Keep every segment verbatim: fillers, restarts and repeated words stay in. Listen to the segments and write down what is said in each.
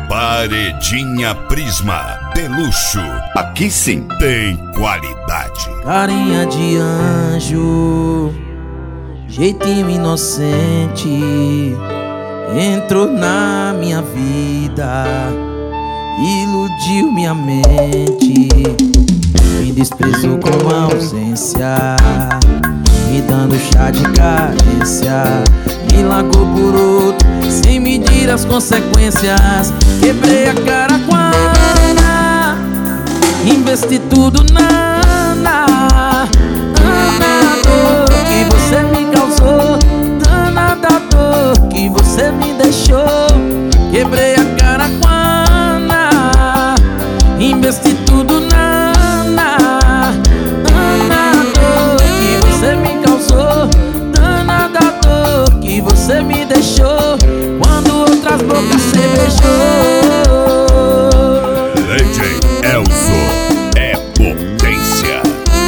Paredinha Prisma de luxo. Aqui sim tem qualidade. Carinha de anjo, jeitinho inocente, entrou na minha vida, iludiu minha mente, me desprezou com a ausência, me dando chá de carência, me largou por outro sem medir as consequências. Quebrei a cara com a Ana, investi tudo na Ana. Ana, dor que você me causou, danada dor que você me deixou. Quebrei a cara com a Ana, investi tudo na Ana. Ana, dor que você me causou, danada dor que você me deixou. Quando outras bocas você beijou. D J Elzo é potência.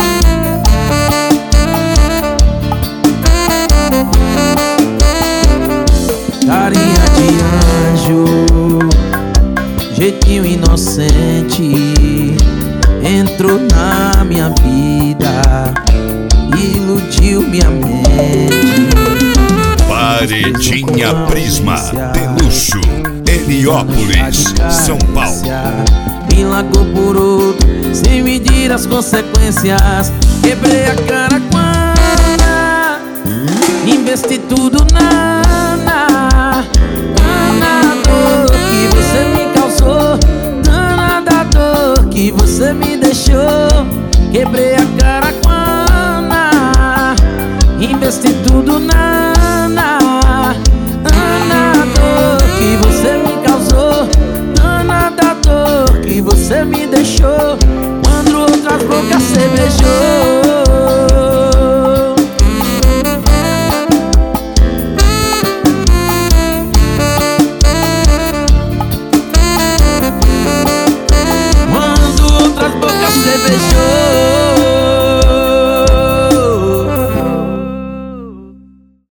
Carinha de anjo, jeitinho inocente, entrou na minha vida, iludiu minha mente. Paredinha Prisma de luxo, Heliópolis, São Paulo. Me largou por outro sem medir as consequências. Quebrei a cara com a Ana, investi tudo na Ana. Ana, dor que você me causou, danada dor que você me deixou. Quebrei a cara com a Ana, investi tudo na Ana.